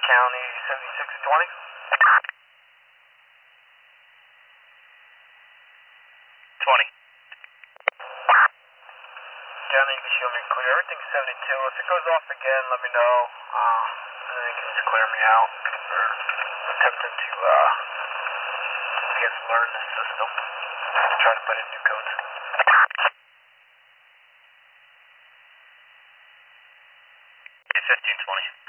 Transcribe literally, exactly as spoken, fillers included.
County seventy-six twenty. twenty. County, you can show me clear. Everything's seventy-two. If it goes off again, let me know. Uh, and then you can just clear me out. Or attempting to, uh, I guess, learn the system. Try to put in new codes. fifteen twenty.